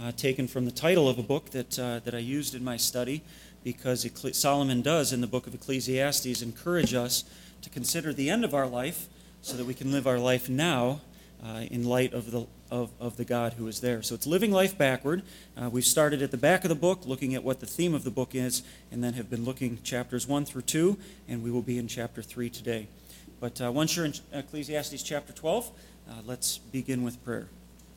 taken from the title of a book that I used in my study, because Solomon does, in the book of Ecclesiastes, encourage us to consider the end of our life so that we can live our life now in light of the God who is there. So it's living life backward. We've started at the back of the book, looking at what the theme of the book is, and then have been looking chapters 1 through 2, and we will be in chapter 3 today. But once you're in Ecclesiastes chapter 12, let's begin with prayer.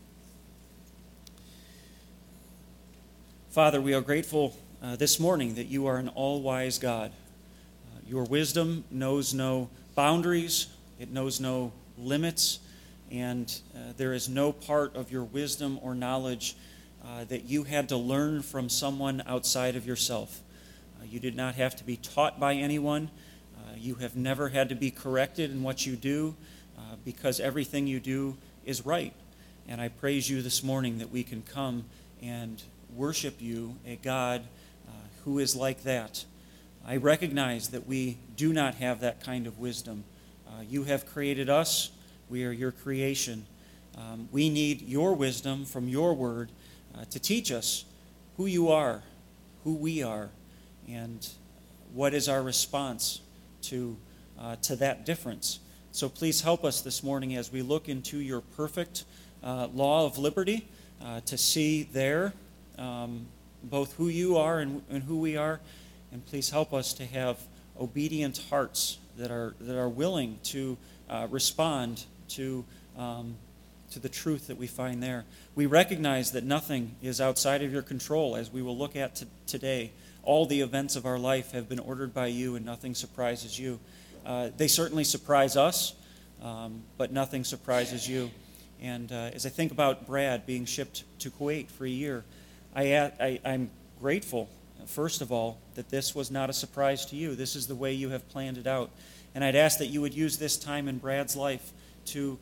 Father, we are grateful this morning that you are an all-wise God. Your wisdom knows no boundaries, it knows no limits, and there is no part of your wisdom or knowledge that you had to learn from someone outside of yourself. You did not have to be taught by anyone. You have never had to be corrected in what you do because everything you do is right. And I praise you this morning that we can come and worship you, a God who is like that. I recognize that we do not have that kind of wisdom. You have created us. We are your creation. We need your wisdom from your word to teach us who you are, who we are, and what is our response to that difference. So please help us this morning as we look into your perfect law of liberty to see there both who you are and who we are, and please help us to have obedient hearts that are willing to respond to the truth that we find there. We recognize that nothing is outside of your control, as we will look at today. All the events of our life have been ordered by you, and nothing surprises you. They certainly surprise us, but nothing surprises you. And as I think about Brad being shipped to Kuwait for a year, I'm grateful, first of all, that this was not a surprise to you. This is the way you have planned it out. And I'd ask that you would use this time in Brad's life to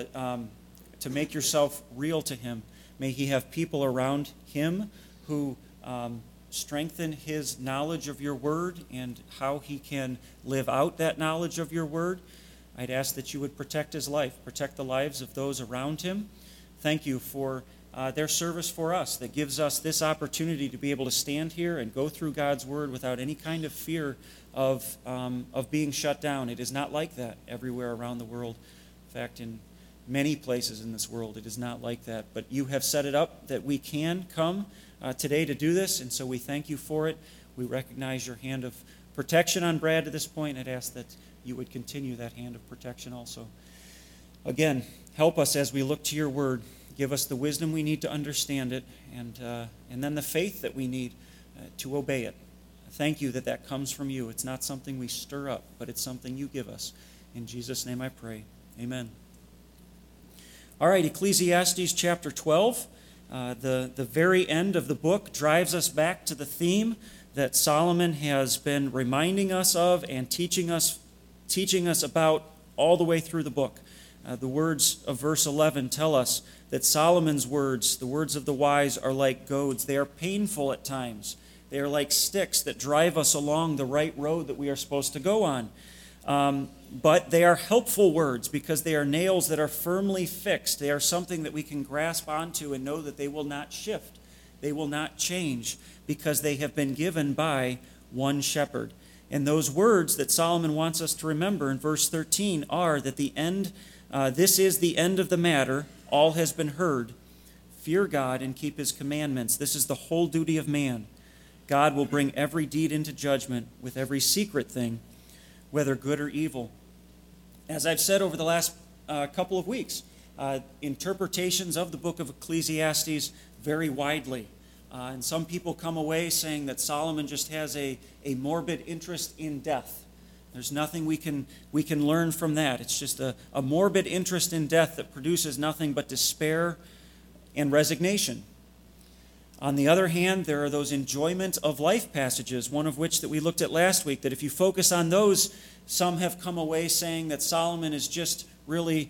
make yourself real to him. May he have people around him who strengthen his knowledge of your word and how he can live out that knowledge of your word. I'd ask that you would protect his life, protect the lives of those around him. Thank you for their service for us that gives us this opportunity to be able to stand here and go through God's word without any kind of fear of being shut down. It is not like that everywhere around the world. In fact, in many places in this world, it is not like that. But you have set it up that we can come today to do this, and so we thank you for it. We recognize your hand of protection on Brad to this point, and I'd ask that you would continue that hand of protection also. Again, help us as we look to your word. Give us the wisdom we need to understand it, and then the faith that we need to obey it. Thank you that comes from you. It's not something we stir up, but it's something you give us. In Jesus' name I pray. Amen. All right, Ecclesiastes chapter 12. The very end of the book drives us back to the theme that Solomon has been reminding us of and teaching us about all the way through the book. The words of verse 11 tell us that Solomon's words, the words of the wise, are like goads. They are painful at times. They are like sticks that drive us along the right road that we are supposed to go on. But they are helpful words because they are nails that are firmly fixed. They are something that we can grasp onto and know that they will not shift. They will not change because they have been given by one shepherd. And those words that Solomon wants us to remember in verse 13 are that this is the end of the matter. All has been heard. Fear God and keep his commandments. This is the whole duty of man. God will bring every deed into judgment with every secret thing, whether good or evil. As I've said over the last couple of weeks, interpretations of the book of Ecclesiastes vary widely. And some people come away saying that Solomon just has a morbid interest in death. There's nothing we can learn from that. It's just a morbid interest in death that produces nothing but despair and resignation. On the other hand, there are those enjoyment of life passages, one of which that we looked at last week, that if you focus on those, some have come away saying that Solomon is just really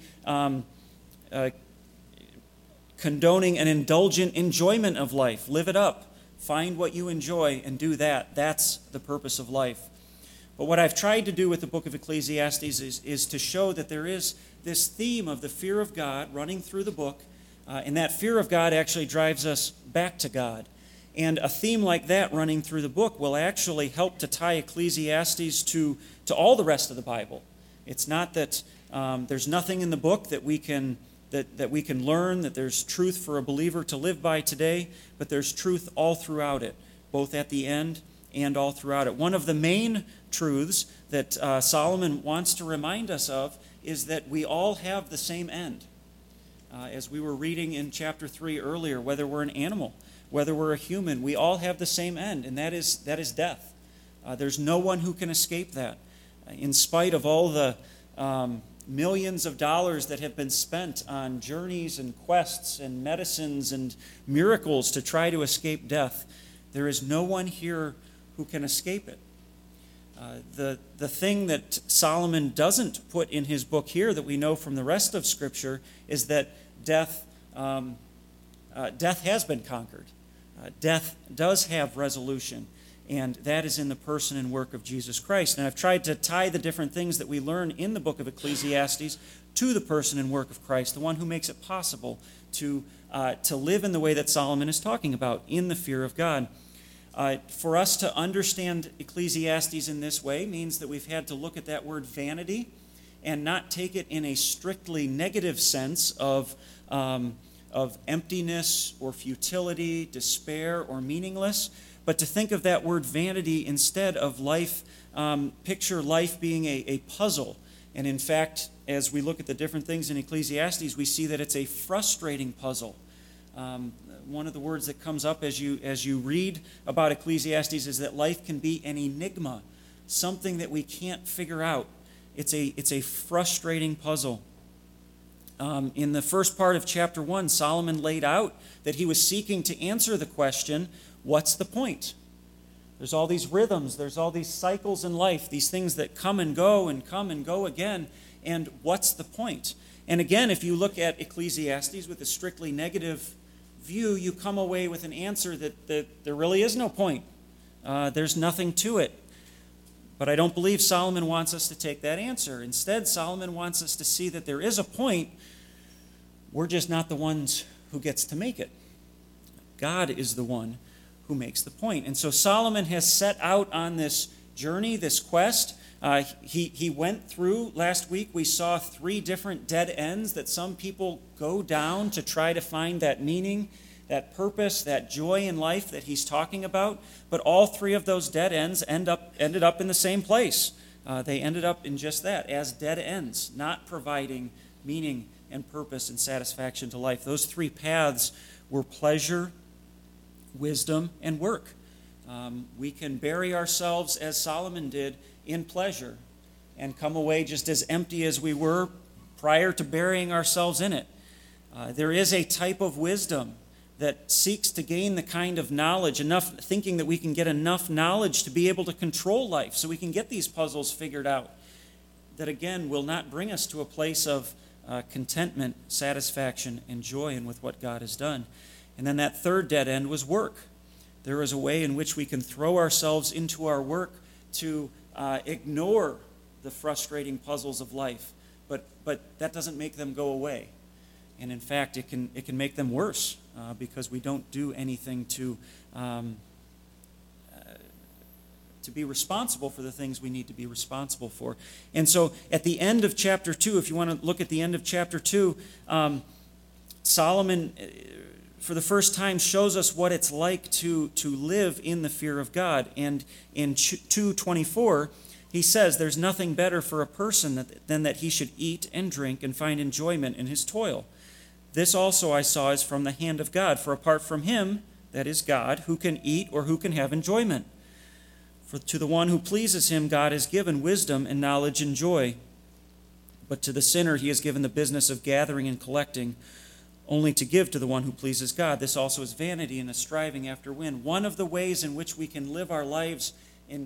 condoning an indulgent enjoyment of life. Live it up. Find what you enjoy and do that. That's the purpose of life. But what I've tried to do with the book of Ecclesiastes is to show that there is this theme of the fear of God running through the book, and that fear of God actually drives us back to God. And a theme like that running through the book will actually help to tie Ecclesiastes to all the rest of the Bible. It's not that there's nothing in the book that we can learn, that there's truth for a believer to live by today, but there's truth all throughout it, both at the end and all throughout it. One of the main truths that Solomon wants to remind us of is that we all have the same end. As we were reading in chapter 3 earlier, whether we're an animal, whether we're a human, we all have the same end, and that is death. There's no one who can escape that. In spite of all the millions of dollars that have been spent on journeys and quests and medicines and miracles to try to escape death, there is no one here who can escape it. The thing that Solomon doesn't put in his book here that we know from the rest of Scripture is that death has been conquered. Death does have resolution, and that is in the person and work of Jesus Christ. And I've tried to tie the different things that we learn in the book of Ecclesiastes to the person and work of Christ, the one who makes it possible to live in the way that Solomon is talking about, in the fear of God. For us to understand Ecclesiastes in this way means that we've had to look at that word vanity and not take it in a strictly negative sense of emptiness or futility, despair or meaningless, but to think of that word vanity instead of life, picture life being a puzzle. And in fact, as we look at the different things in Ecclesiastes, we see that it's a frustrating puzzle. One of the words that comes up as you read about Ecclesiastes is that life can be an enigma, something that we can't figure out. It's a frustrating puzzle. In the first part of chapter 1, Solomon laid out that he was seeking to answer the question, what's the point? There's all these rhythms, there's all these cycles in life, these things that come and go again, and what's the point? And again, if you look at Ecclesiastes with a strictly negative view, you come away with an answer that there really is no point. There's nothing to it. But I don't believe Solomon wants us to take that answer. Instead, Solomon wants us to see that there is a point. We're just not the ones who gets to make it. God is the one who makes the point. And so Solomon has set out on this journey, this quest. He went through, last week we saw 3 different dead ends that some people go down to try to find that meaning, that purpose, that joy in life that he's talking about. But all 3 of those dead ends ended up in the same place. They ended up in just that, as dead ends, not providing meaning and purpose and satisfaction to life. Those 3 paths were pleasure, wisdom, and work. We can bury ourselves, as Solomon did, in pleasure and come away just as empty as we were prior to burying ourselves in it. There is a type of wisdom that seeks to gain the kind of knowledge, thinking that we can get enough knowledge to be able to control life so we can get these puzzles figured out, that again will not bring us to a place of contentment, satisfaction, and joy in with what God has done. And then that 3rd dead end was work. There is a way in which we can throw ourselves into our work to ignore the frustrating puzzles of life, but that doesn't make them go away. And in fact, it can make them worse because we don't do anything to be responsible for the things we need to be responsible for. And so at the end of chapter 2, if you want to look at the end of chapter 2, Solomon, for the first time, shows us what it's like to live in the fear of God. And in 2:24, he says, there's nothing better for a person than that he should eat and drink and find enjoyment in his toil. This also I saw is from the hand of God, for apart from him, that is God, who can eat or who can have enjoyment? For to the one who pleases him, God has given wisdom and knowledge and joy. But to the sinner he has given the business of gathering and collecting, only to give to the one who pleases God. This also is vanity and a striving after wind. One of the ways in which we can live our lives in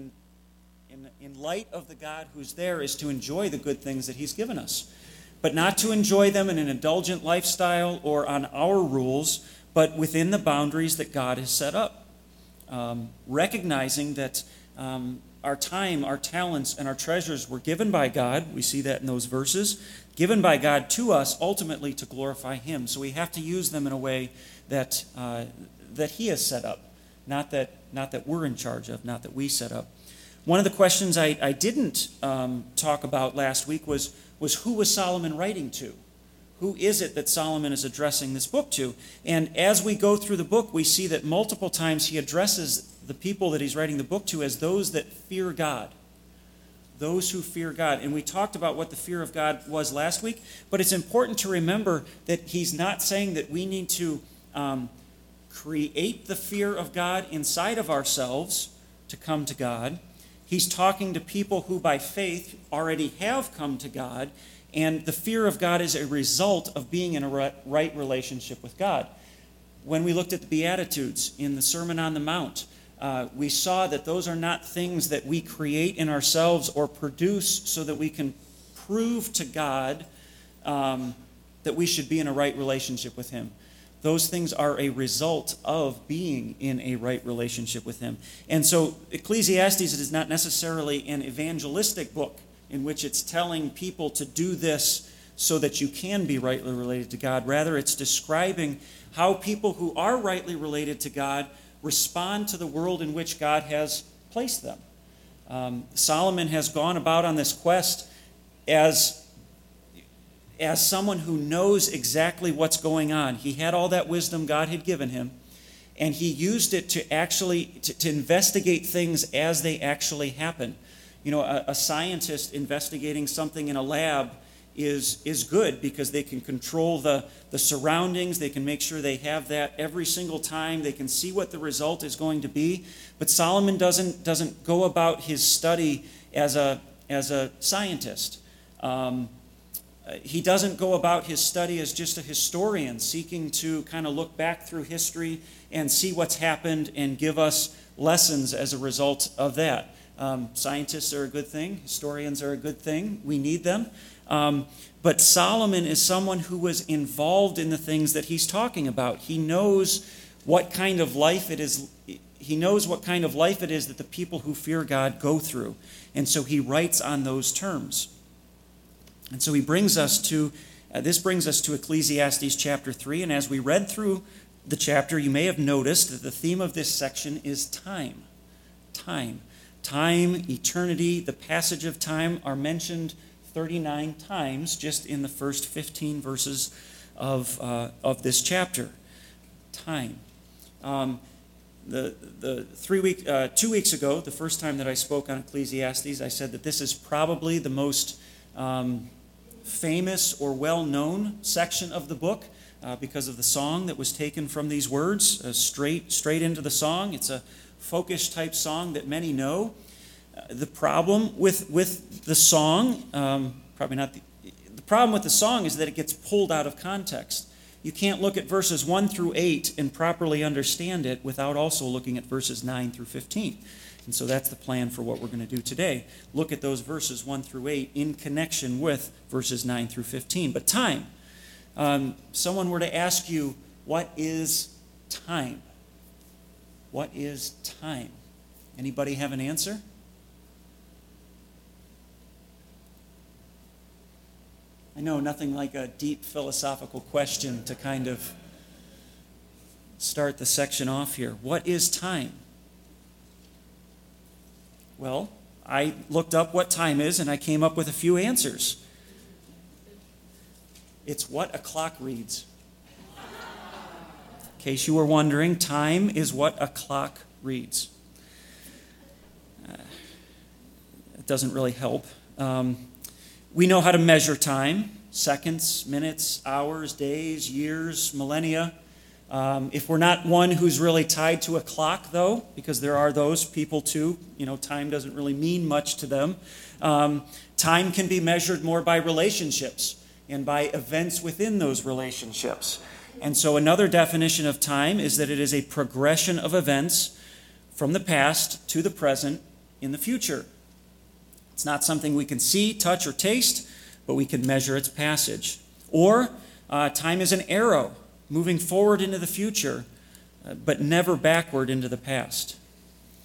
light of the God who's there is to enjoy the good things that he's given us. But not to enjoy them in an indulgent lifestyle or on our rules, but within the boundaries that God has set up. Recognizing that our time, our talents, and our treasures were given by God. We see that in those verses. Given by God to us, ultimately to glorify Him. So we have to use them in a way that He has set up, not that we're in charge of, not that we set up. One of the questions I didn't talk about last week was who was Solomon writing to? Who is it that Solomon is addressing this book to? And as we go through the book, we see that multiple times he addresses the people that he's writing the book to as those that fear God. Those who fear God. And we talked about what the fear of God was last week, but it's important to remember that he's not saying that we need to create the fear of God inside of ourselves to come to God. He's talking to people who by faith already have come to God, and the fear of God is a result of being in a right relationship with God. When we looked at the Beatitudes in the Sermon on the Mount, we saw that those are not things that we create in ourselves or produce so that we can prove to God that we should be in a right relationship with Him. Those things are a result of being in a right relationship with Him. And so Ecclesiastes is not necessarily an evangelistic book in which it's telling people to do this so that you can be rightly related to God. Rather, it's describing how people who are rightly related to God respond to the world in which God has placed them. Solomon has gone about on this quest as someone who knows exactly what's going on. He had all that wisdom God had given him, and he used it to actually to investigate things as they actually happen. You know, a scientist investigating something in a lab is good because they can control the surroundings. They can make sure they have that every single time. They can see what the result is going to be. But Solomon doesn't go about his study as a scientist. He doesn't go about his study as just a historian seeking to kind of look back through history and see what's happened and give us lessons as a result of that. Scientists are a good thing. Historians are a good thing. We need them. But Solomon is someone who was involved in the things that he's talking about. He knows what kind of life it is. He knows what kind of life it is that the people who fear God go through. And so he writes on those terms. And so he brings us to, this brings us to Ecclesiastes chapter 3. And as we read through the chapter, you may have noticed that the theme of this section is time. Time. Time, eternity, the passage of time are mentioned 39 times just in the first 15 verses of this chapter. Time. 2 weeks ago, the first time that I spoke on Ecclesiastes, I said that this is probably the most famous or well-known section of the book because of the song that was taken from these words, straight into the song. It's a folkish type song that many know. The problem with the song, the problem with the song is that it gets pulled out of context. You can't look at verses 1 through 8 and properly understand it without also looking at verses 9 through 15. And so that's the plan for what we're going to do today. Look at those verses 1 through 8 in connection with verses 9 through 15. But time. Someone were to ask you, what is time? What is time? Anybody have an answer? I know nothing like a deep philosophical question to kind of start the section off here. What is time? Well, I looked up what time is, and I came up with a few answers. It's what a clock reads. In case you were wondering, time is what a clock reads. It doesn't really help. We know how to measure time: seconds, minutes, hours, days, years, millennia. If we're not one who's really tied to a clock, though, because there are those people too, time doesn't really mean much to them. Time can be measured more by relationships and by events within those relationships. And so another definition of time is that it is a progression of events from the past to the present in the future. It's not something we can see, touch, or taste, but we can measure its passage. Or time is an arrow moving forward into the future, but never backward into the past.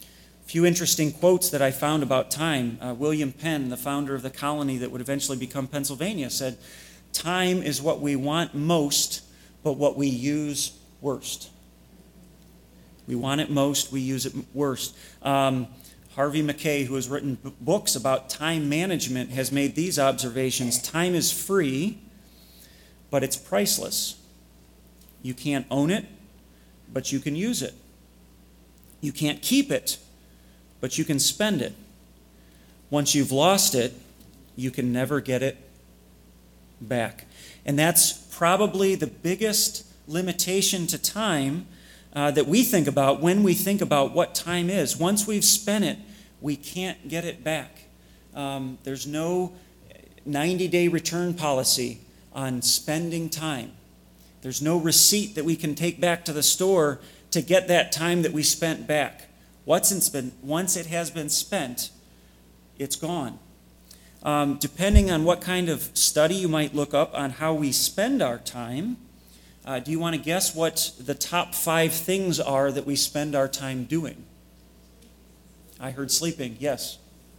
few interesting quotes that I found about time. William Penn, the founder of the colony that would eventually become Pennsylvania, said, "Time is what we want most, but what we use worst." We want it most, we use it worst. Harvey Mackay, who has written books about time management, has made these observations. Time is free, but it's priceless. You can't own it, but you can use it. You can't keep it, but you can spend it. Once you've lost it, you can never get it back. And that's probably the biggest limitation to time that we think about when we think about what time is. Once we've spent it, we can't get it back. There's no 90-day return policy on spending time. There's no receipt that we can take back to the store to get that time that we spent back. Once it has been spent, it's gone. Depending on what kind of study you might look up on how we spend our time, do you want to guess what the top 5 things are that we spend our time doing? I heard sleeping, yes.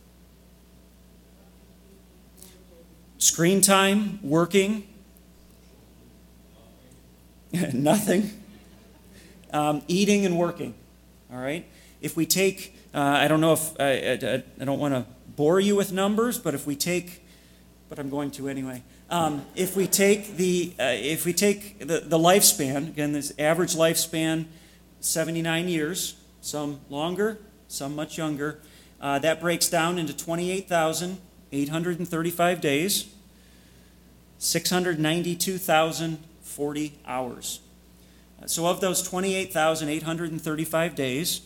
Screen time, working, nothing, eating and working, all right? If we take, I don't know if, I don't want to bore you with numbers, but if we take, but I'm going to anyway. If we take the lifespan, again, this average lifespan, 79 years, some longer, some much younger, that breaks down into 28,835 days, 692,040 hours. So of those 28,835 days,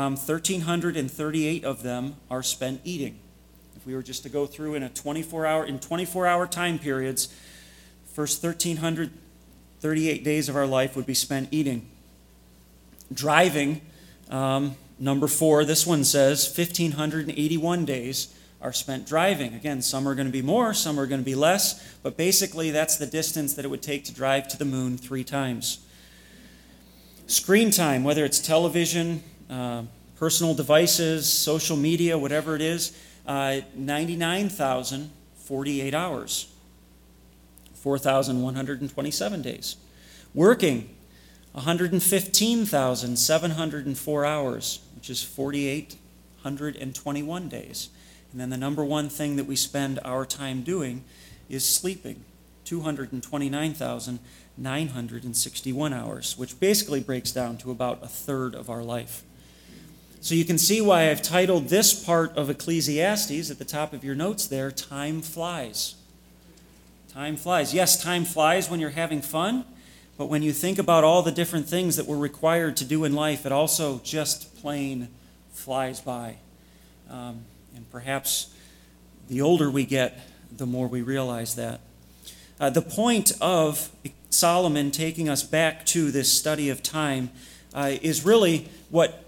1,338 of them are spent eating. If we were just to go through in 24-hour time periods, first 1,338 days of our life would be spent eating. Driving, number 4, this one says 1,581 days are spent driving. Again, some are going to be more, some are going to be less, but basically that's the distance that it would take to drive to the moon 3 times. Screen time, whether it's television, personal devices, social media, whatever it is, 99,048 hours, 4,127 days. Working, 115,704 hours, which is 4,821 days. And then the number one thing that we spend our time doing is sleeping, 229,961 hours, which basically breaks down to about a third of our life. So you can see why I've titled this part of Ecclesiastes at the top of your notes there, Time Flies. Time flies. Yes, time flies when you're having fun, but when you think about all the different things that we're required to do in life, it also just plain flies by. And perhaps the older we get, the more we realize that. The point of Solomon taking us back to this study of time is really what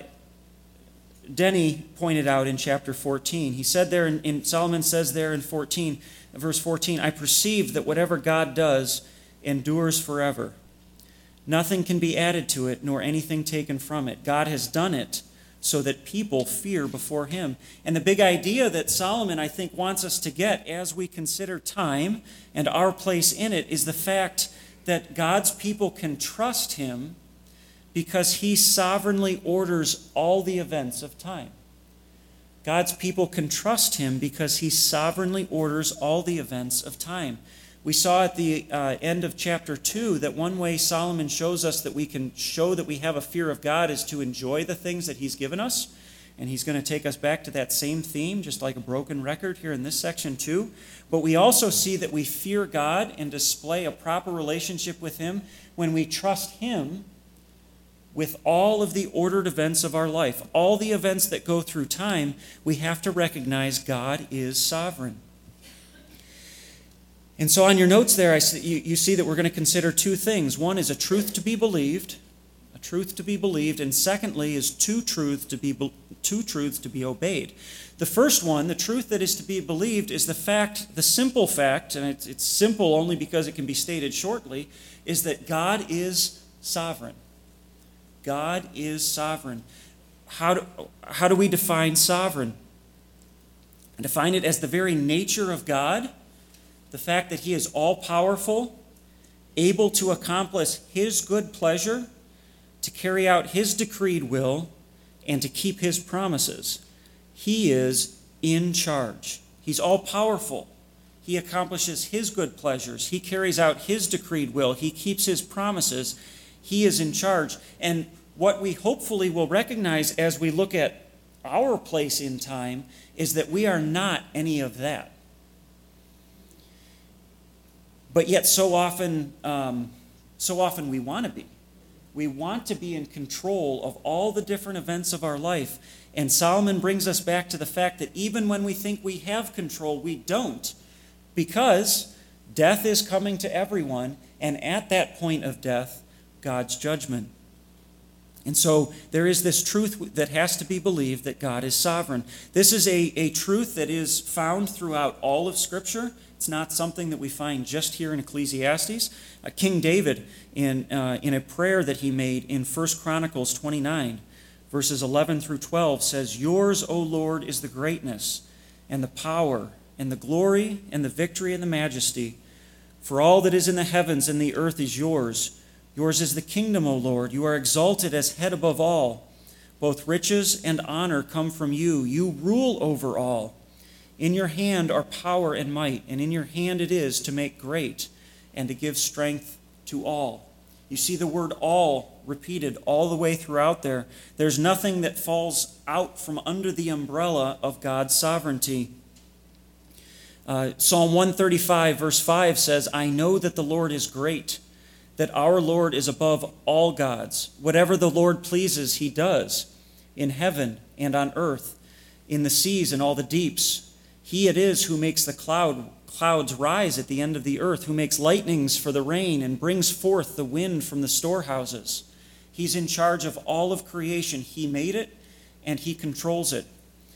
Denny pointed out in chapter 14. He said there, Solomon says there in verse 14, "I perceive that whatever God does endures forever. Nothing can be added to it, nor anything taken from it. God has done it so that people fear before him." And the big idea that Solomon, I think, wants us to get as we consider time and our place in it is the fact that God's people can trust him because he sovereignly orders all the events of time. God's people can trust him because he sovereignly orders all the events of time. We saw at the end of chapter 2 that one way Solomon shows us that we can show that we have a fear of God is to enjoy the things that he's given us. And he's going to take us back to that same theme, just like a broken record here in this section too. But we also see that we fear God and display a proper relationship with him when we trust him with all of the ordered events of our life. All the events that go through time, we have to recognize God is sovereign. And so on your notes there, you see that we're going to consider 2 things. One is a truth to be believed, and secondly is two truths to be obeyed. The first one, the truth that is to be believed, is the simple fact, and it's simple only because it can be stated shortly, is that God is sovereign. God is sovereign. how do we define sovereign? I define it as the very nature of God, the fact that he is all-powerful, able to accomplish his good pleasure, to carry out his decreed will, and to keep his promises. He is in charge. He's all-powerful. He accomplishes his good pleasures. He carries out his decreed will. He keeps his promises. He is in charge. And what we hopefully will recognize as we look at our place in time is that we are not any of that. But yet so often we want to be. We want to be in control of all the different events of our life. And Solomon brings us back to the fact that even when we think we have control, we don't. Because death is coming to everyone, and at that point of death, God's judgment. And so there is this truth that has to be believed, that God is sovereign. This is a truth that is found throughout all of Scripture. It's not something that we find just here in Ecclesiastes. King David, in a prayer that he made in 1 Chronicles 29, verses 11 through 12, says, "Yours, O Lord, is the greatness and the power and the glory and the victory and the majesty. For all that is in the heavens and the earth is yours. Yours is the kingdom, O Lord. You are exalted as head above all. Both riches and honor come from you. You rule over all. In your hand are power and might, and in your hand it is to make great and to give strength to all." You see the word all repeated all the way throughout there. There's nothing that falls out from under the umbrella of God's sovereignty. Psalm 135, verse 5 says, "I know that the Lord is great, that our Lord is above all gods. Whatever the Lord pleases, he does, in heaven and on earth, in the seas and all the deeps. He it is who makes the clouds rise at the end of the earth, who makes lightnings for the rain and brings forth the wind from the storehouses. He's in charge of all of creation. He made it, and he controls it."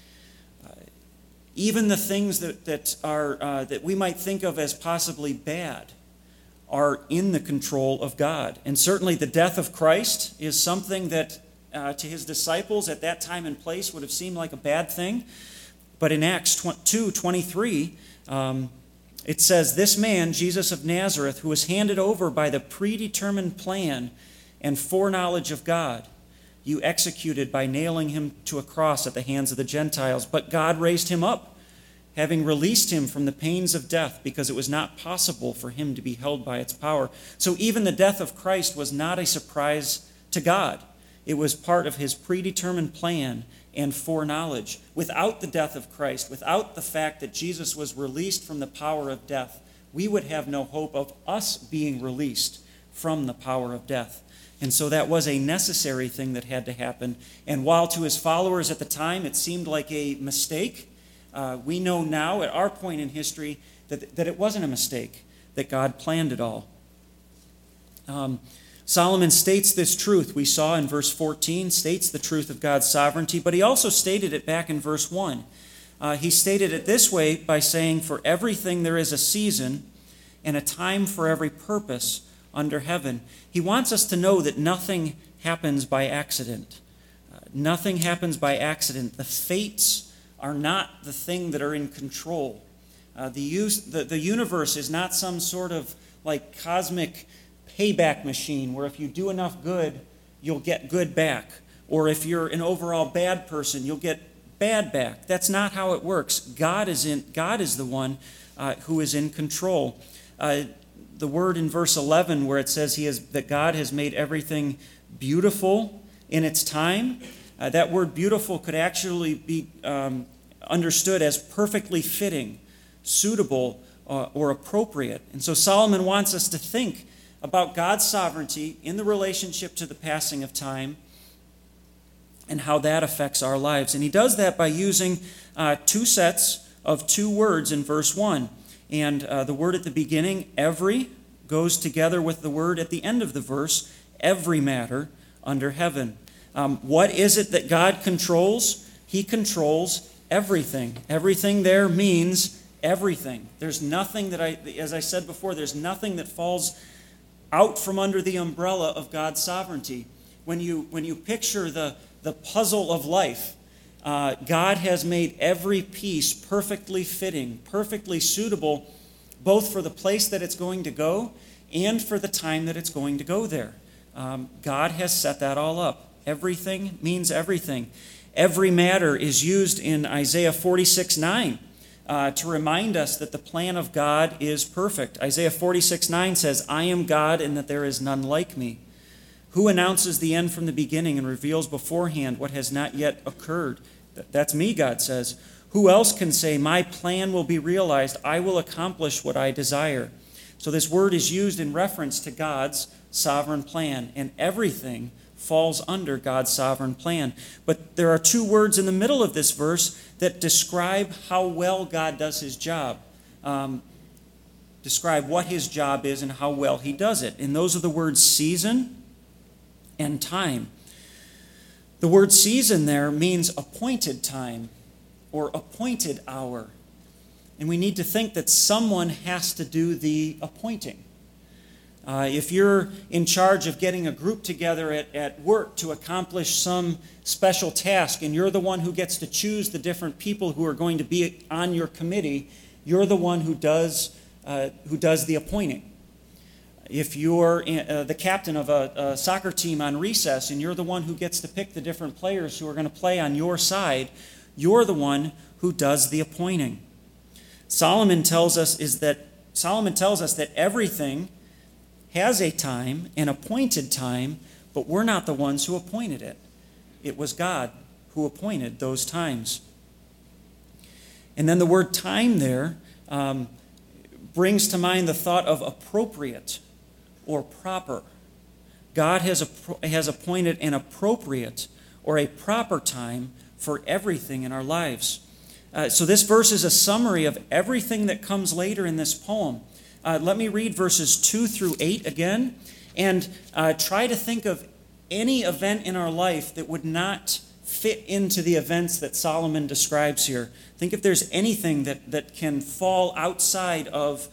Even the things that we might think of as possibly bad are in the control of God. And certainly the death of Christ is something that to his disciples at that time and place would have seemed like a bad thing. But in Acts 2:23, it says, "This man, Jesus of Nazareth, who was handed over by the predetermined plan and foreknowledge of God, you executed by nailing him to a cross at the hands of the Gentiles. But God raised him up, having released him from the pains of death, because it was not possible for him to be held by its power." So even the death of Christ was not a surprise to God. It was part of his predetermined plan and foreknowledge. Without the death of Christ, without the fact that Jesus was released from the power of death, we would have no hope of us being released from the power of death. And so that was a necessary thing that had to happen. And while to his followers at the time it seemed like a mistake, we know now at our point in history that it wasn't a mistake, that God planned it all. Solomon states this truth, we saw in verse 14, states the truth of God's sovereignty, but he also stated it back in verse 1. He stated it this way by saying, "For everything there is a season and a time for every purpose under heaven." He wants us to know that nothing happens by accident. Nothing happens by accident. The fates are not the thing that are in control. The universe is not some sort of like cosmic payback machine where if you do enough good, you'll get good back. Or if you're an overall bad person, you'll get bad back. That's not how it works. God is the one who is in control. The word in verse 11 where it says that God has made everything beautiful in its time, that word beautiful could actually be understood as perfectly fitting, suitable, or appropriate. And so Solomon wants us to think about God's sovereignty in the relationship to the passing of time and how that affects our lives. And he does that by using two sets of two words in verse 1. And the word at the beginning, every, goes together with the word at the end of the verse, every matter under heaven. What is it that God controls? He controls everything. Everything there means everything. There's nothing as I said before, there's nothing that falls out from under the umbrella of God's sovereignty. when you picture the puzzle of life, God has made every piece perfectly fitting, perfectly suitable, both for the place that it's going to go and for the time that it's going to go there. God has set that all up. Everything means everything. Every matter is used in Isaiah 46:9 to remind us that the plan of God is perfect. Isaiah 46:9 says, "I am God and that there is none like me, who announces the end from the beginning and reveals beforehand what has not yet occurred." That's me, God says. "Who else can say, my plan will be realized, I will accomplish what I desire?" So this word is used in reference to God's sovereign plan, and everything falls under God's sovereign plan. But there are two words in the middle of this verse that describe how well God does his job, describe what his job is and how well he does it. And those are the words season and time. The word season there means appointed time or appointed hour. And we need to think that someone has to do the appointing. If you're in charge of getting a group together at work to accomplish some special task, and you're the one who gets to choose the different people who are going to be on your committee, you're the one who does the appointing. If you're the captain of a soccer team on recess, and you're the one who gets to pick the different players who are going to play on your side, you're the one who does the appointing. Solomon tells us that everything has a time, an appointed time, but we're not the ones who appointed it. It was God who appointed those times. And then the word time there brings to mind the thought of appropriate or proper. God has appointed an appropriate or a proper time for everything in our lives. So this verse is a summary of everything that comes later in this poem. Let me read verses 2 through 8 again, and try to think of any event in our life that would not fit into the events that Solomon describes here. Think if there's anything that can fall outside of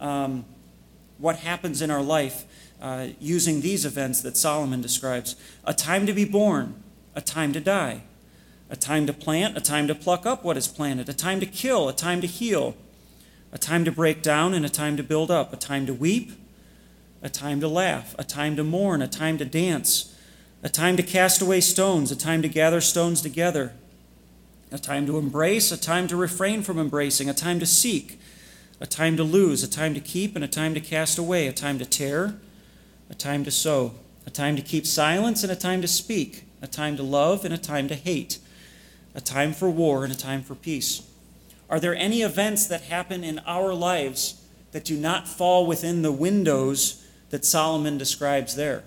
what happens in our life using these events that Solomon describes. A time to be born, a time to die, a time to plant, a time to pluck up what is planted, a time to kill, a time to heal, a time to break down and a time to build up, a time to weep, a time to laugh, a time to mourn, a time to dance, a time to cast away stones, a time to gather stones together, a time to embrace, a time to refrain from embracing, a time to seek, a time to lose, a time to keep, and a time to cast away, a time to tear, a time to sow, a time to keep silence and a time to speak, a time to love and a time to hate, a time for war and a time for peace. Are there any events that happen in our lives that do not fall within the windows that Solomon describes there?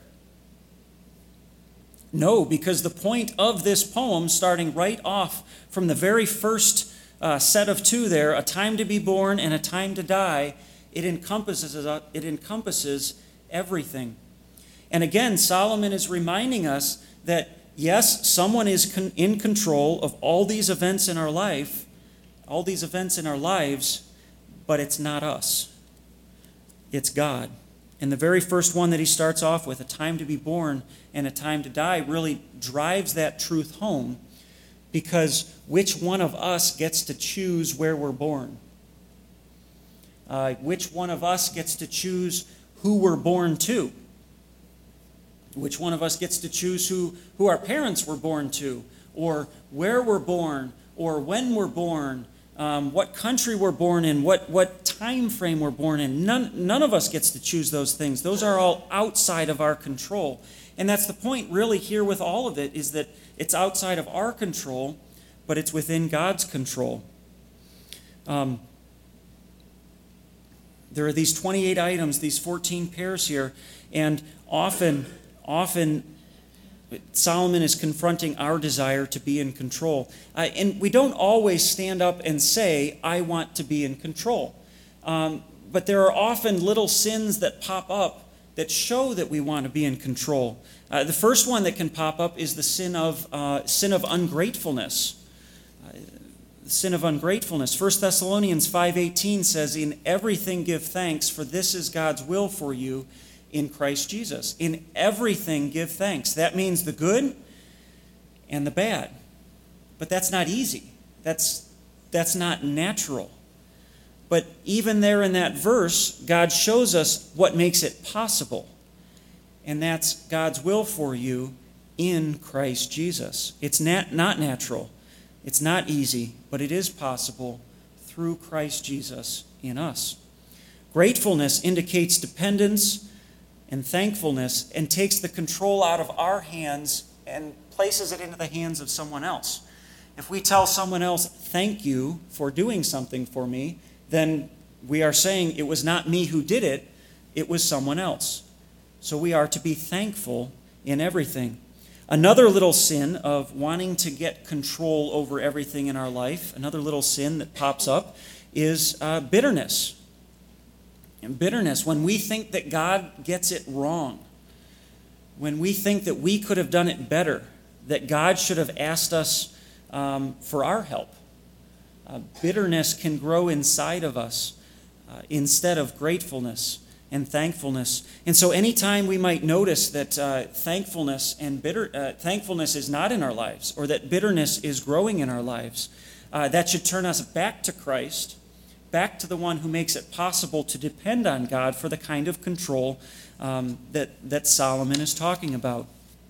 No, because the point of this poem, starting right off from the very first set of two there, a time to be born and a time to die, it encompasses everything. And again, Solomon is reminding us that, yes, someone is in control of all these events in our life, but it's not us. It's God. And the very first one that he starts off with, a time to be born and a time to die, really drives that truth home, because which one of us gets to choose where we're born? Which one of us gets to choose who we're born to? Which one of us gets to choose who our parents were born to, or where we're born, or when we're born, what country we're born in, what time frame we're born in? None of us gets to choose those things. Those are all outside of our control. And that's the point really here with all of it, is that it's outside of our control, but it's within God's control. There are these 28 items, these 14 pairs here, and often Solomon is confronting our desire to be in control. And we don't always stand up and say, I want to be in control. But there are often little sins that pop up that show that we want to be in control. The first one that can pop up is the sin of ungratefulness. The sin of ungratefulness. 1 Thessalonians 5:18 says, "In everything give thanks, for this is God's will for you in Christ Jesus. In everything give thanks. That means the good and the bad. But that's not easy. That's not natural. But even there in that verse, God shows us what makes it possible. And that's God's will for you in Christ Jesus. It's not natural. It's not easy, but it is possible through Christ Jesus in us. Gratefulness indicates dependence and thankfulness and takes the control out of our hands and places it into the hands of someone else. If we tell someone else, thank you for doing something for me, then we are saying it was not me who did it, it was someone else. So we are to be thankful in everything. Another little sin of wanting to get control over everything in our life, another little sin that pops up, is bitterness. And bitterness, when we think that God gets it wrong, when we think that we could have done it better, that God should have asked us for our help. Bitterness can grow inside of us instead of gratefulness and thankfulness. And so anytime we might notice that thankfulness is not in our lives, or that bitterness is growing in our lives, that should turn us back to Christ, back to the one who makes it possible to depend on God for the kind of control that Solomon is talking about.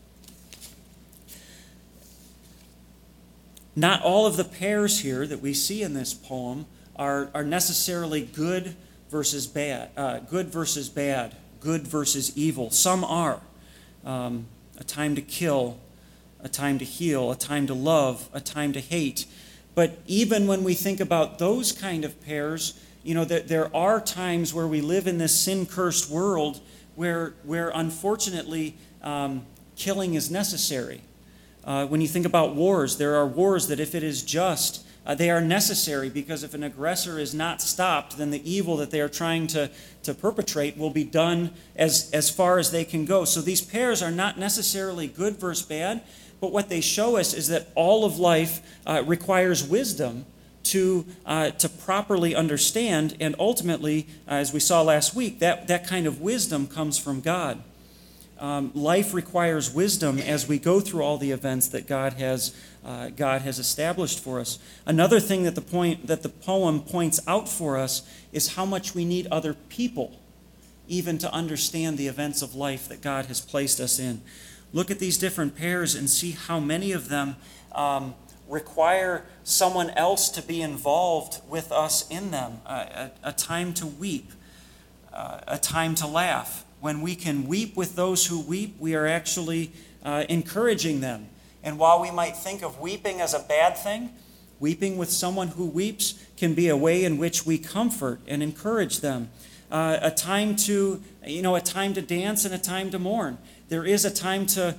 Not all of the pairs here that we see in this poem are necessarily good versus bad, good versus evil. Some are. A time to kill, a time to heal, a time to love, a time to hate. But even when we think about those kind of pairs, there are times where we live in this sin-cursed world where unfortunately killing is necessary. When you think about wars, there are wars that if it is just, they are necessary, because if an aggressor is not stopped, then the evil that they are trying to perpetrate will be done as far as they can go. So these pairs are not necessarily good versus bad, but what they show us is that all of life requires wisdom to properly understand, and ultimately, as we saw last week, that kind of wisdom comes from God. Life requires wisdom as we go through all the events that God has established for us. Another thing that the poem points out for us is how much we need other people, even to understand the events of life that God has placed us in. Look at these different pairs and see how many of them require someone else to be involved with us in them. A time to weep, a time to laugh. When we can weep with those who weep, we are actually encouraging them. And while we might think of weeping as a bad thing, weeping with someone who weeps can be a way in which we comfort and encourage them. A time to dance and a time to mourn. There is a time to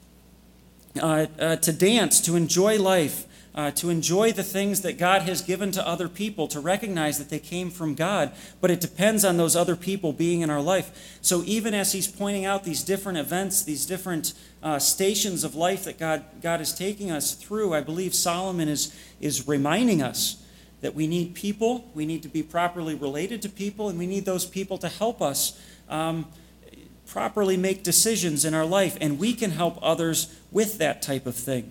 dance, to enjoy life, to enjoy the things that God has given to other people, to recognize that they came from God, but it depends on those other people being in our life. So even as he's pointing out these different events, these different stations of life that God is taking us through, I believe Solomon is reminding us that we need people, we need to be properly related to people, and we need those people to help us properly make decisions in our life, and we can help others with that type of thing.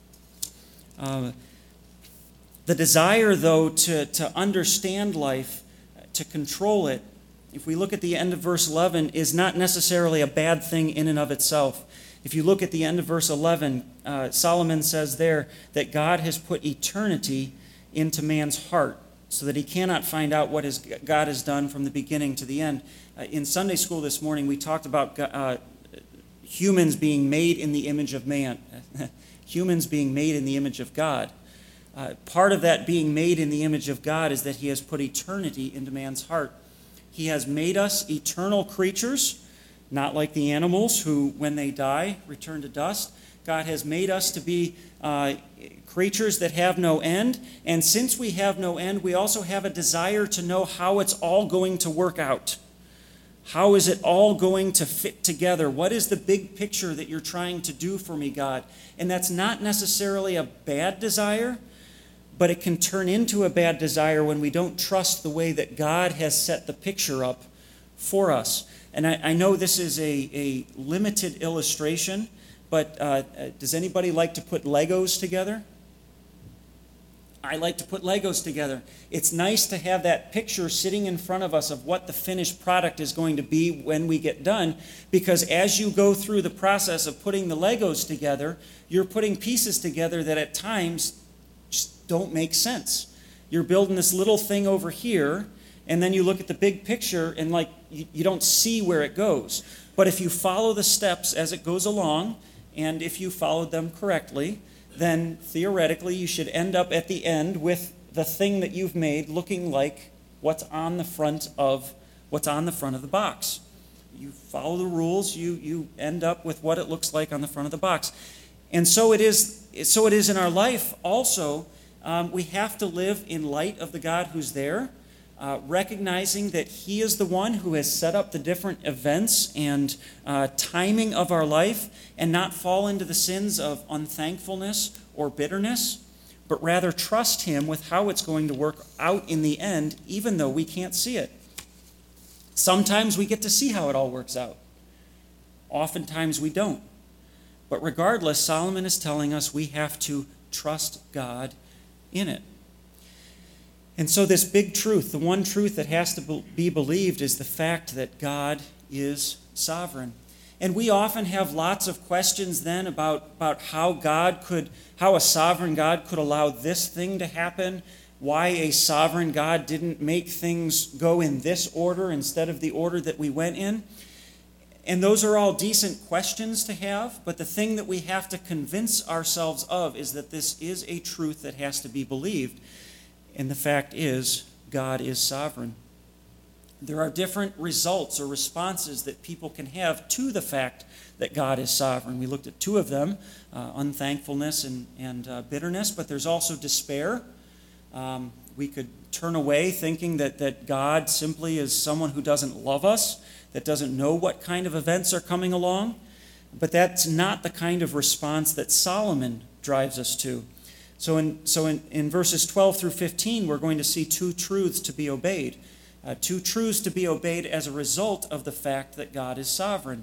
The desire, though, to understand life, to control it, if we look at the end of verse 11, is not necessarily a bad thing in and of itself. If you look at the end of verse 11, Solomon says there that God has put eternity into man's heart so that he cannot find out what God has done from the beginning to the end. In Sunday school this morning, we talked about humans being made in the image of man. Humans being made in the image of God. Part of that being made in the image of God is that he has put eternity into man's heart. He has made us eternal creatures, not like the animals who, when they die, return to dust. God has made us to be creatures that have no end. And since we have no end, we also have a desire to know how it's all going to work out. How is it all going to fit together? What is the big picture that you're trying to do for me, God? And that's not necessarily a bad desire, but it can turn into a bad desire when we don't trust the way that God has set the picture up for us. And I know this is a limited illustration, but does anybody like to put Legos together? I like to put Legos together. It's nice to have that picture sitting in front of us of what the finished product is going to be when we get done, because as you go through the process of putting the Legos together, you're putting pieces together that at times just don't make sense. You're building this little thing over here, and then you look at the big picture and like you don't see where it goes. But if you follow the steps as it goes along, and if you followed them correctly, then theoretically you should end up at the end with the thing that you've made looking like what's on the front of the box. You follow the rules, you end up with what it looks like on the front of the box. And so it is in our life also. We have to live in light of the God who's there, recognizing that He is the one who has set up the different events and timing of our life, and not fall into the sins of unthankfulness or bitterness, but rather trust Him with how it's going to work out in the end, even though we can't see it. Sometimes we get to see how it all works out. Oftentimes we don't. But regardless, Solomon is telling us we have to trust God in it. And so this big truth, the one truth that has to be believed, is the fact that God is sovereign. And we often have lots of questions then about how a sovereign God could allow this thing to happen, why a sovereign God didn't make things go in this order instead of the order that we went in. And those are all decent questions to have, but the thing that we have to convince ourselves of is that this is a truth that has to be believed. And the fact is, God is sovereign. There are different results or responses that people can have to the fact that God is sovereign. We looked at two of them, unthankfulness and bitterness, but there's also despair. We could turn away thinking that God simply is someone who doesn't love us, that doesn't know what kind of events are coming along. But that's not the kind of response that Solomon drives us to. So in verses 12 through 15, we're going to see two truths to be obeyed. Two truths to be obeyed as a result of the fact that God is sovereign.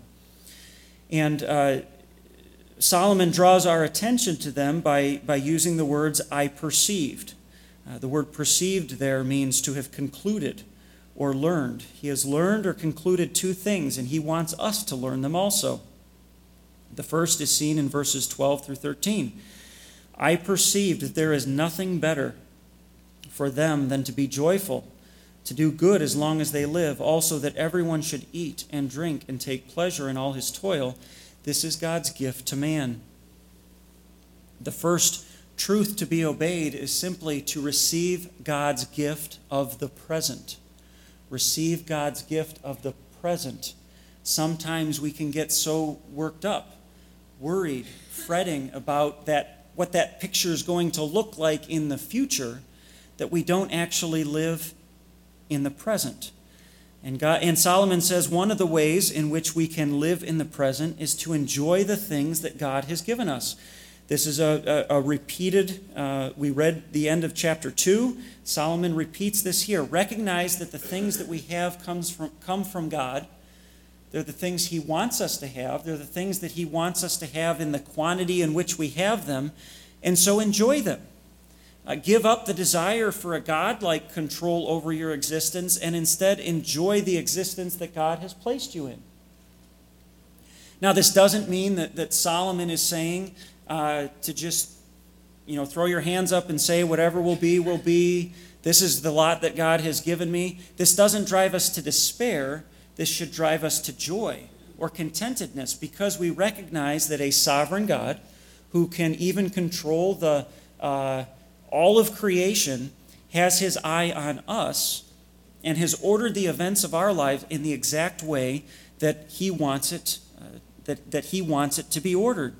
And Solomon draws our attention to them by using the words, I perceived. The word perceived there means to have concluded or learned. He has learned or concluded two things, and he wants us to learn them also. The first is seen in verses 12 through 13. I perceived that there is nothing better for them than to be joyful, to do good as long as they live, also that everyone should eat and drink and take pleasure in all his toil. This is God's gift to man. The first truth to be obeyed is simply to receive God's gift of the present. Receive God's gift of the present. Sometimes we can get so worked up, worried, fretting about what that picture is going to look like in the future, that we don't actually live in the present. And Solomon says one of the ways in which we can live in the present is to enjoy the things that God has given us. This is a repeated, we read the end of chapter 2. Solomon repeats this here. Recognize that the things that we have come from God. They're the things He wants us to have. They're the things that He wants us to have in the quantity in which we have them. And so enjoy them. Give up the desire for a God-like control over your existence and instead enjoy the existence that God has placed you in. Now, this doesn't mean that Solomon is saying to just, throw your hands up and say whatever will be, will be. This is the lot that God has given me. This doesn't drive us to despair. This should drive us to joy or contentedness, because we recognize that a sovereign God who can even control all of creation has His eye on us and has ordered the events of our life in the exact way that He wants it that He wants it to be ordered.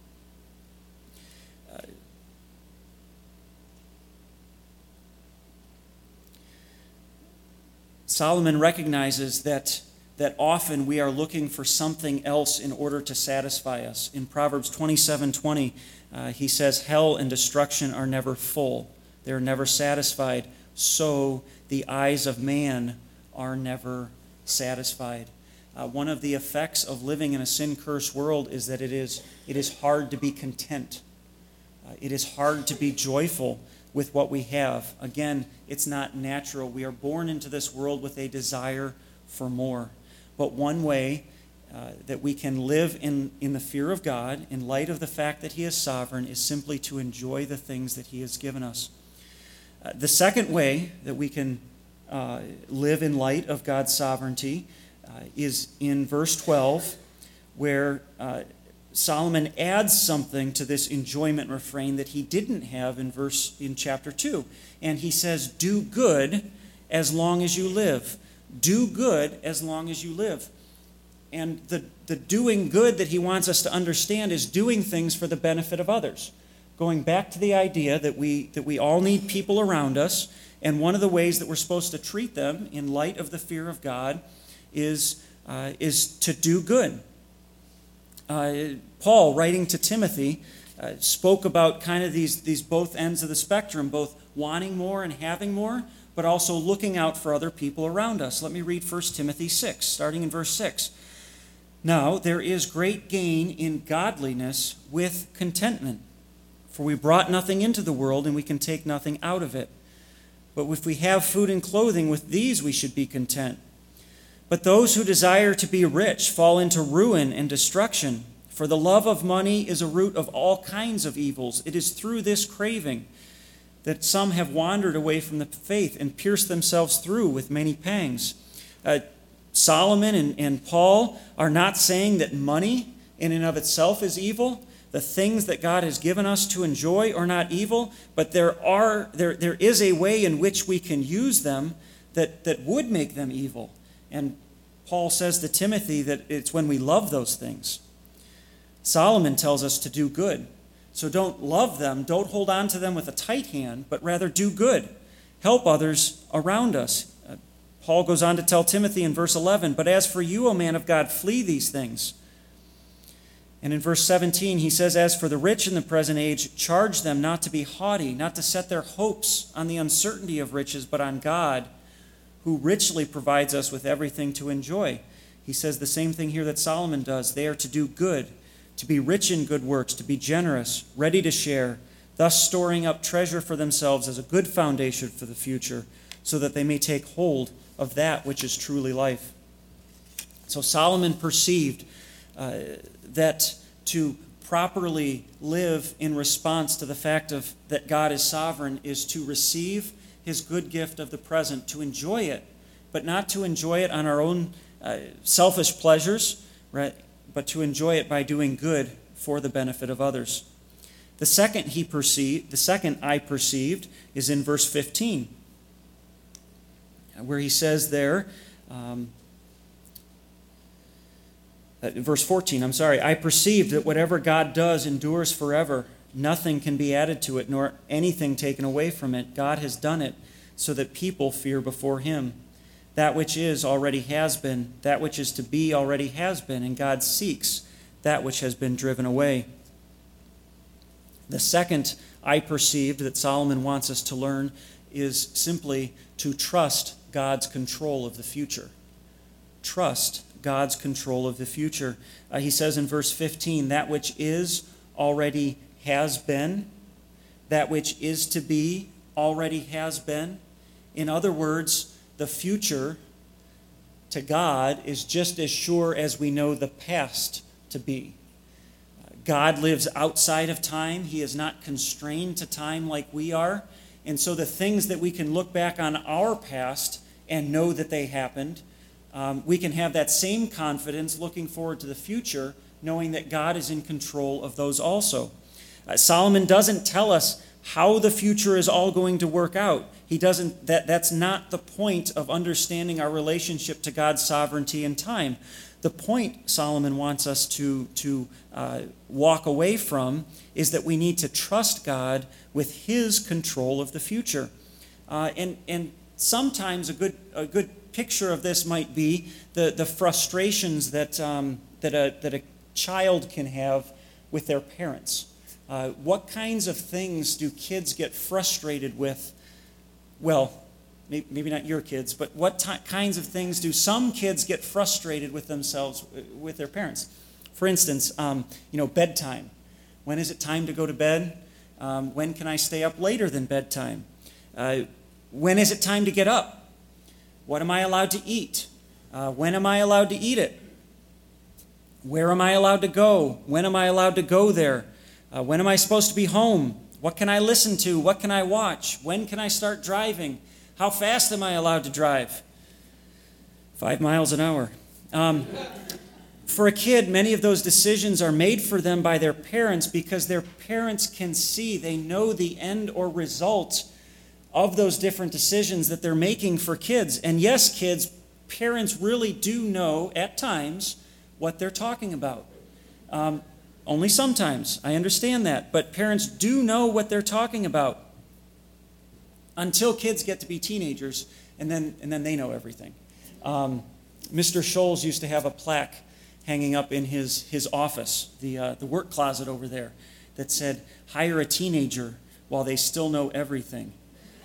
Solomon recognizes that often we are looking for something else in order to satisfy us. In Proverbs 27:20, he says, hell and destruction are never full. They are never satisfied. So the eyes of man are never satisfied. one of the effects of living in a sin-cursed world is that it is hard to be content. It is hard to be joyful with what we have. Again, it's not natural. We are born into this world with a desire for more. But one way that we can live in the fear of God, in light of the fact that He is sovereign, is simply to enjoy the things that He has given us. The second way that we can live in light of God's sovereignty is in verse 12, where Solomon adds something to this enjoyment refrain that he didn't have in chapter 2. And he says, do good as long as you live. Do good as long as you live. And the doing good that he wants us to understand is doing things for the benefit of others. Going back to the idea that we all need people around us, and one of the ways that we're supposed to treat them in light of the fear of God is to do good. Paul, writing to Timothy, spoke about kind of these both ends of the spectrum, both wanting more and having more, but also looking out for other people around us. Let me read 1 Timothy 6, starting in verse 6. Now, there is great gain in godliness with contentment, for we brought nothing into the world, and we can take nothing out of it. But if we have food and clothing, with these we should be content. But those who desire to be rich fall into ruin and destruction. For the love of money is a root of all kinds of evils. It is through this craving that some have wandered away from the faith and pierced themselves through with many pangs. Solomon and Paul are not saying that money in and of itself is evil. The things that God has given us to enjoy are not evil, but there is a way in which we can use them that would make them evil. And Paul says to Timothy that it's when we love those things. Solomon tells us to do good. So don't love them, don't hold on to them with a tight hand, but rather do good. Help others around us. Paul goes on to tell Timothy in verse 11, but as for you, O man of God, flee these things. And in verse 17, he says, as for the rich in the present age, charge them not to be haughty, not to set their hopes on the uncertainty of riches, but on God, who richly provides us with everything to enjoy. He says the same thing here that Solomon does. They are to do good, to be rich in good works, to be generous, ready to share, thus storing up treasure for themselves as a good foundation for the future, so that they may take hold of that which is truly life. So Solomon perceived that to properly live in response to the fact that God is sovereign is to receive His good gift of the present, to enjoy it, but not to enjoy it on our own selfish pleasures, right? But to enjoy it by doing good for the benefit of others. The second I perceived is in verse 15, where he says there, verse 14, I perceived that whatever God does endures forever. Nothing can be added to it, nor anything taken away from it. God has done it so that people fear before Him. That which is already has been. That which is to be already has been. And God seeks that which has been driven away. The second I perceived that Solomon wants us to learn is simply to trust God's control of the future. Trust God's control of the future. He says in verse 15, that which is already has been, that which is to be already has been. In other words, the future to God is just as sure as we know the past to be. God lives outside of time. He is not constrained to time like we are. And so the things that we can look back on our past and know that they happened, we can have that same confidence looking forward to the future, knowing that God is in control of those also. Solomon doesn't tell us how the future is all going to work out. He doesn't. That's not the point of understanding our relationship to God's sovereignty and time. The point Solomon wants us to walk away from is that we need to trust God with His control of the future. And sometimes a good picture of this might be the frustrations that a child can have with their parents. What kinds of things do kids get frustrated with? Well, maybe not your kids, but what kinds of things do some kids get frustrated with themselves, with their parents? For instance, bedtime. When is it time to go to bed? When can I stay up later than bedtime? When is it time to get up? What am I allowed to eat? When am I allowed to eat it? Where am I allowed to go? When am I allowed to go there? When am I supposed to be home? What can I listen to? What can I watch? When can I start driving? How fast am I allowed to drive? 5 miles an hour. For a kid, many of those decisions are made for them by their parents because their parents can see, they know the end or result of those different decisions that they're making for kids. And yes, kids, parents really do know at times what they're talking about. Only sometimes, I understand that, but parents do know what they're talking about until kids get to be teenagers, and then they know everything. Mr. Scholes used to have a plaque hanging up in his office, the work closet over there, that said, "Hire a teenager while they still know everything."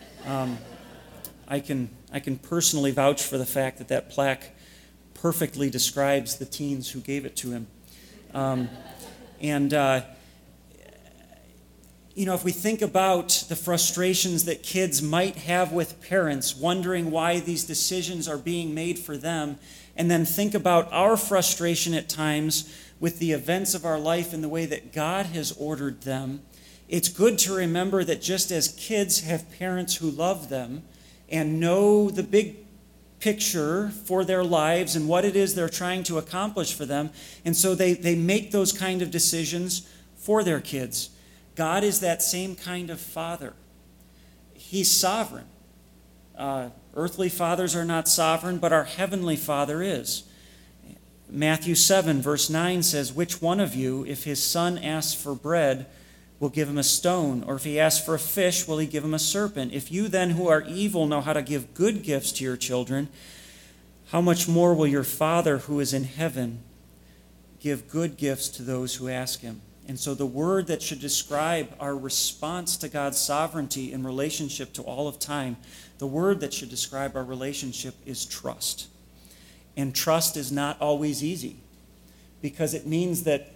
I can personally vouch for the fact that plaque perfectly describes the teens who gave it to him. If we think about the frustrations that kids might have with parents, wondering why these decisions are being made for them, and then think about our frustration at times with the events of our life and the way that God has ordered them, it's good to remember that just as kids have parents who love them and know the big picture for their lives and what it is they're trying to accomplish for them, and so they make those kind of decisions for their kids. God is that same kind of father. He's sovereign. Earthly fathers are not sovereign, but our heavenly Father is. Matthew 7, verse 9 says, "Which one of you, if his son asks for bread, will give him a stone? Or if he asks for a fish, will he give him a serpent? If you then, who are evil, know how to give good gifts to your children, how much more will your Father who is in heaven give good gifts to those who ask him?" And so the word that should describe our response to God's sovereignty in relationship to all of time, the word that should describe our relationship is trust. And trust is not always easy, because it means that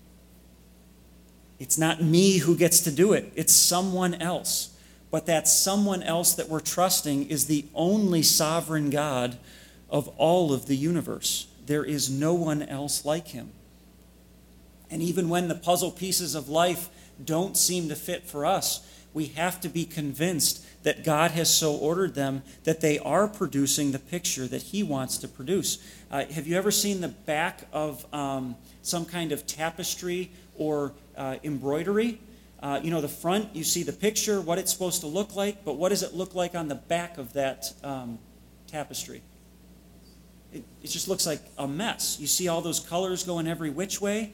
it's not me who gets to do it. It's someone else. But that someone else that we're trusting is the only sovereign God of all of the universe. There is no one else like him. And even when the puzzle pieces of life don't seem to fit for us, we have to be convinced that God has so ordered them that they are producing the picture that he wants to produce. Have you ever seen the back of some kind of tapestry or embroidery? The front, you see the picture, what it's supposed to look like, but what does it look like on the back of that tapestry? It just looks like a mess. You see all those colors going every which way.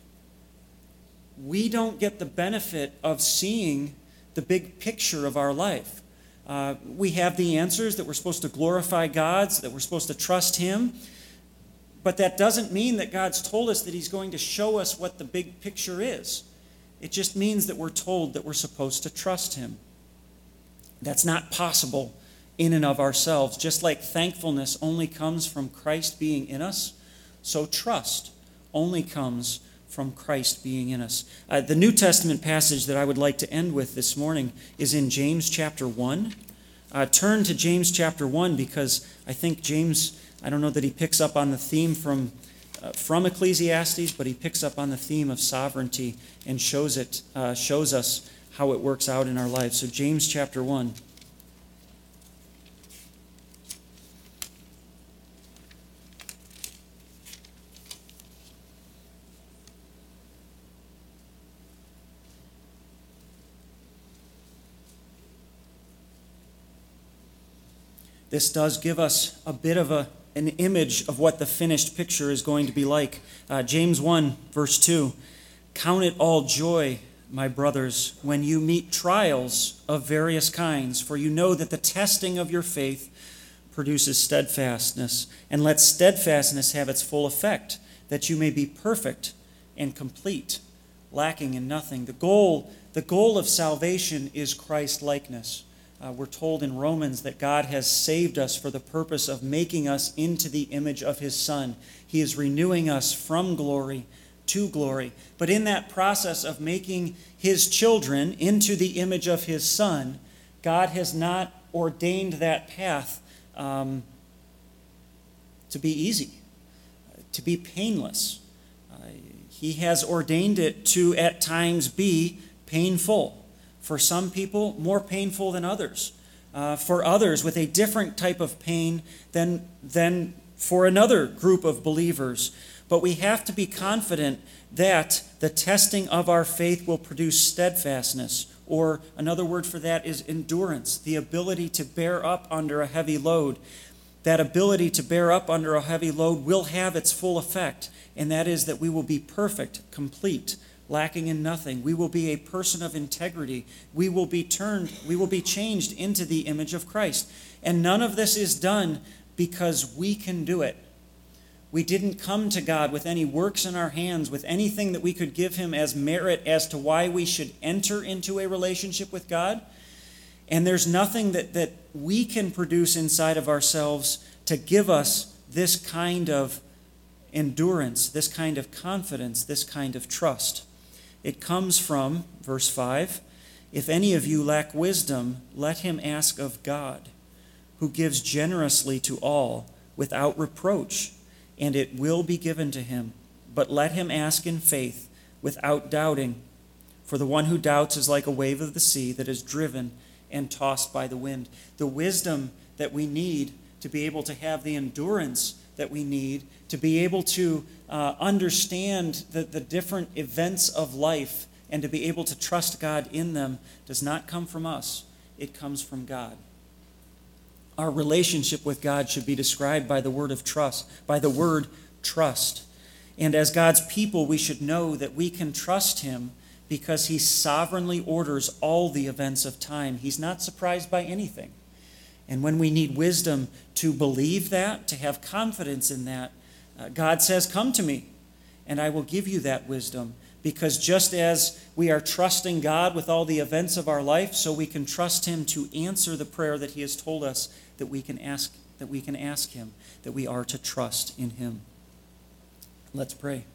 We don't get the benefit of seeing the big picture of our life. We have the answers that we're supposed to glorify God, that we're supposed to trust him, but that doesn't mean that God's told us that he's going to show us what the big picture is. It just means that we're told that we're supposed to trust him. That's not possible in and of ourselves. Just like thankfulness only comes from Christ being in us, so trust only comes from Christ being in us. The New Testament passage that I would like to end with this morning is in James chapter 1. Turn to James chapter 1, because I think James, I don't know that he picks up on the theme from Ecclesiastes, but he picks up on the theme of sovereignty and shows us how it works out in our lives. So James chapter 1. This does give us a bit of an image of what the finished picture is going to be like. James 1, verse 2, "Count it all joy, my brothers, when you meet trials of various kinds, for you know that the testing of your faith produces steadfastness. And let steadfastness have its full effect, that you may be perfect and complete, lacking in nothing." The goal of salvation is Christ-likeness. we're told in Romans that God has saved us for the purpose of making us into the image of his Son. He is renewing us from glory to glory. But in that process of making his children into the image of his Son, God has not ordained that path to be easy, to be painless. He has ordained it to at times be painful. For some people, more painful than others. For others, with a different type of pain than for another group of believers. But we have to be confident that the testing of our faith will produce steadfastness, or another word for that is endurance, the ability to bear up under a heavy load. That ability to bear up under a heavy load will have its full effect, and that is that we will be perfect, complete, lacking in nothing. We will be a person of integrity. We will be changed into the image of Christ. And none of this is done because we can do it. We didn't come to God with any works in our hands, with anything that we could give him as merit as to why we should enter into a relationship with God. And there's nothing that we can produce inside of ourselves to give us this kind of endurance, this kind of confidence, this kind of trust. It comes from, verse 5, if any of you lack wisdom, let him ask of God, who gives generously to all without reproach, and it will be given to him. But let him ask in faith, without doubting. For the one who doubts is like a wave of the sea that is driven and tossed by the wind. The wisdom that we need to be able to have the endurance that we need to be able to understand the different events of life and to be able to trust God in them does not come from us. It comes from God. Our relationship with God should be described by the word trust. And as God's people, we should know that we can trust him because he sovereignly orders all the events of time. He's not surprised by anything. And when we need wisdom to believe that, to have confidence in that, God says, come to me, and I will give you that wisdom. Because just as we are trusting God with all the events of our life, so we can trust him to answer the prayer that he has told us that we can ask him, that we are to trust in him. Let's pray.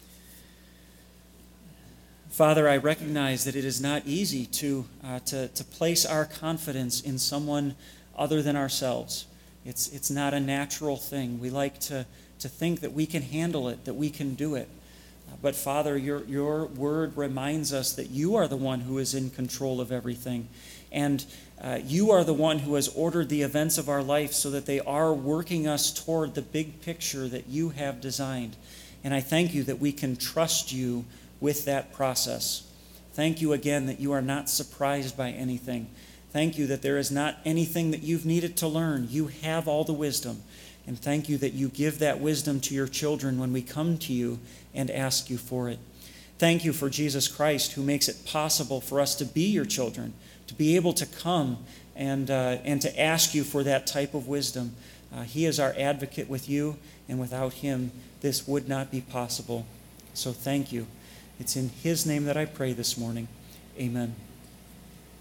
Father, I recognize that it is not easy to place our confidence in someone other than ourselves. It's not a natural thing. We like to think that we can handle it, that we can do it. But Father, your word reminds us that you are the one who is in control of everything. And you are the one who has ordered the events of our life so that they are working us toward the big picture that you have designed. And I thank you that we can trust you with that process. Thank you again that you are not surprised by anything. Thank you that there is not anything that you've needed to learn. You have all the wisdom. And thank you that you give that wisdom to your children when we come to you and ask you for it. Thank you for Jesus Christ, who makes it possible for us to be your children, to be able to come and to ask you for that type of wisdom. He is our advocate with you, and without him, this would not be possible. So thank you. It's in his name that I pray this morning. Amen.